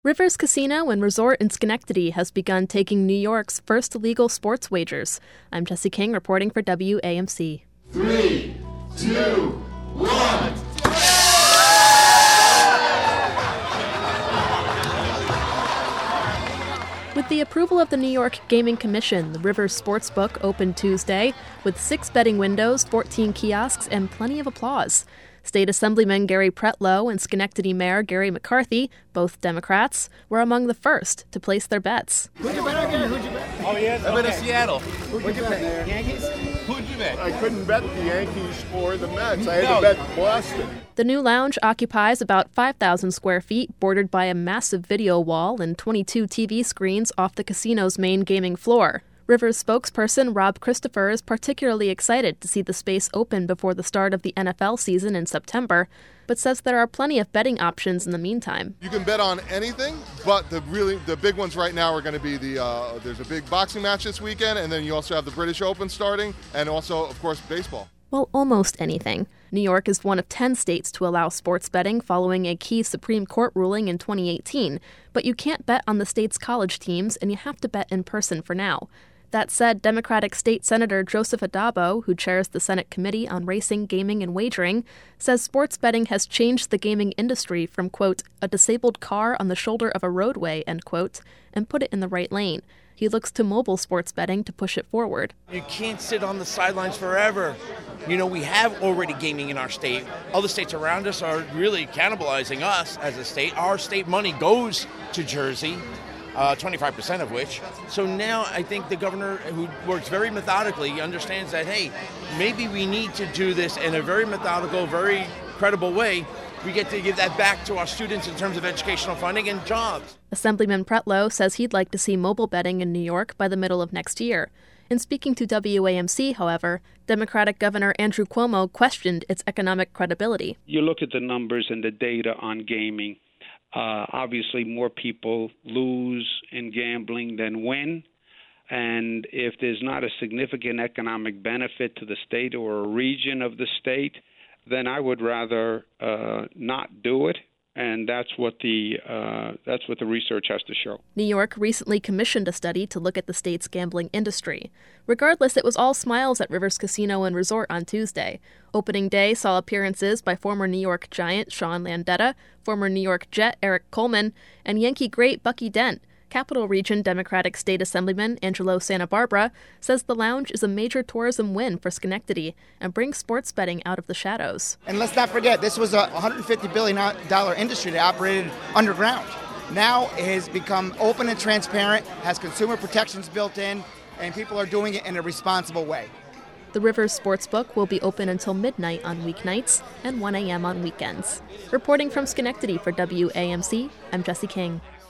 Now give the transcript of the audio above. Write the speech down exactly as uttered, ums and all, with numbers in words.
Rivers Casino and Resort in Schenectady has begun taking New York's first legal sports wagers. I'm Jesse King reporting for W A M C. Three, two, one. With the approval of the New York Gaming Commission, the Rivers Sportsbook opened Tuesday with six betting windows, fourteen kiosks, and plenty of applause. State Assemblyman Gary Pretlow and Schenectady Mayor Gary McCarthy, both Democrats, were among the first to place their bets. Who'd you bet on, Gary? Who'd you bet? Oh, yeah? I bet in Seattle. Who'd you bet? Yankees? Who'd you bet? I couldn't bet the Yankees or the Mets. I had No. to bet Boston. The new lounge occupies about five thousand square feet, bordered by a massive video wall and twenty-two T V screens off the casino's main gaming floor. Rivers spokesperson Rob Christopher is particularly excited to see the space open before the start of the N F L season in September, but says there are plenty of betting options in the meantime. You can bet on anything, but the really the big ones right now are going to be the uh, there's a big boxing match this weekend, and then you also have the British Open starting, and also, of course, baseball. Well, almost anything. New York is one of ten states to allow sports betting following a key Supreme Court ruling in twenty eighteen, but you can't bet on the state's college teams, and you have to bet in person for now. That said, Democratic State Senator Joseph Addabbo, who chairs the Senate Committee on Racing, Gaming, and Wagering, says sports betting has changed the gaming industry from, quote, a disabled car on the shoulder of a roadway, end quote, and put it in the right lane. He looks to mobile sports betting to push it forward. You can't sit on the sidelines forever. You know, we have already gaming in our state. Other states around us are really cannibalizing us as a state. Our state money goes to Jersey. Uh, twenty-five percent of which. So now I think the governor, who works very methodically, understands that, hey, maybe we need to do this in a very methodical, very credible way. We get to give that back to our students in terms of educational funding and jobs. Assemblyman Pretlow says he'd like to see mobile betting in New York by the middle of next year. In speaking to W A M C, however, Democratic Governor Andrew Cuomo questioned its economic credibility. You look at the numbers and the data on gaming. Uh, obviously, more people lose in gambling than win. And if there's not a significant economic benefit to the state or a region of the state, then I would rather uh, not do it. And that's what the uh, that's what the research has to show. New York recently commissioned a study to look at the state's gambling industry. Regardless, it was all smiles at Rivers Casino and Resort on Tuesday. Opening day saw appearances by former New York Giant Sean Landeta, former New York Jet Eric Coleman, and Yankee great Bucky Dent. Capital Region Democratic State Assemblyman Angelo Santa Barbara says the lounge is a major tourism win for Schenectady and brings sports betting out of the shadows. And let's not forget, this was a one hundred fifty billion dollars industry that operated underground. Now it has become open and transparent, has consumer protections built in, and people are doing it in a responsible way. The Rivers Sportsbook will be open until midnight on weeknights and one a.m. on weekends. Reporting from Schenectady for W A M C, I'm Jesse King.